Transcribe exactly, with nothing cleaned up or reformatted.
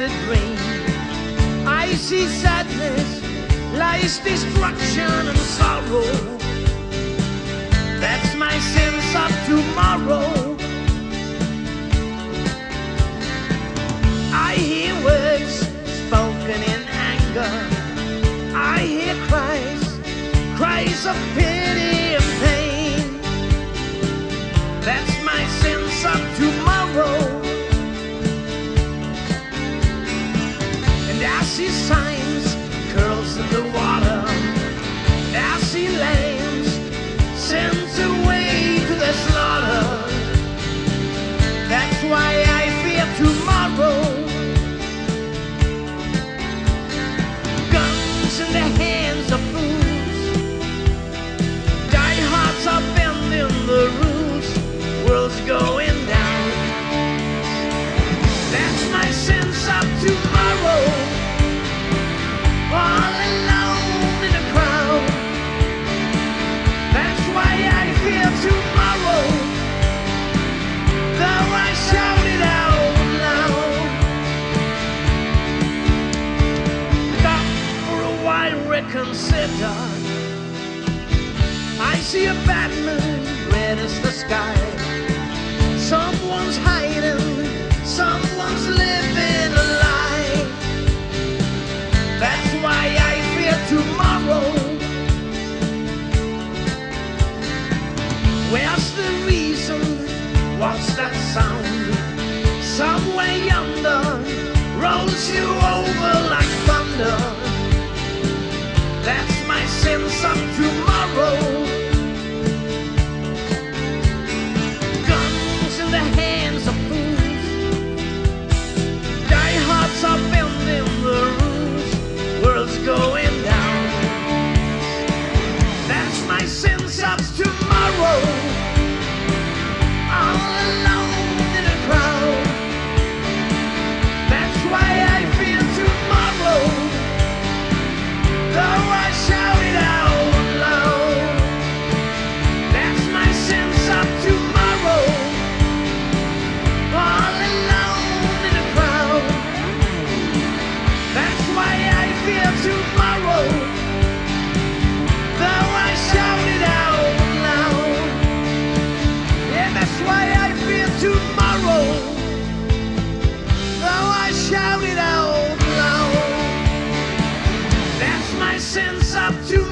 a dream. I see sadness, lies, destruction and sorrow. That's my sense of tomorrow. I hear words spoken in anger. I hear cries, cries of pity and pain. That's my sense of tomorrow. And I see signs, curls in the water. I see lambs sent away to the slaughter. That's why I fear tomorrow. Guns in the hands of fools. Die hearts are bending the rules. World's going down. That's my sense of tomorrow. All alone in a crowd. That's why I fear tomorrow. Though I shout it out loud. Stop for a while, reconsider. I see a Batman, red as the sky. Someone's hiding, someone's living a lie. That's why I fear tomorrow. Where's the reason? What's that sound? Somewhere yonder rolls you over like thunder. That's my sense of tomorrow. Guns in the hands of fools. Die hearts are bending the rules. World's going down. That's my sense of tomorrow. All alone in a crowd. That's why I feel tomorrow. Though I shout it out loud. That's my sense of tomorrow. All alone in a crowd. That's why I feel tomorrow. Though I shout it out loud. Yeah, that's why I feel tomorrow. Though I shout it out loud. That's my sense of tomorrow.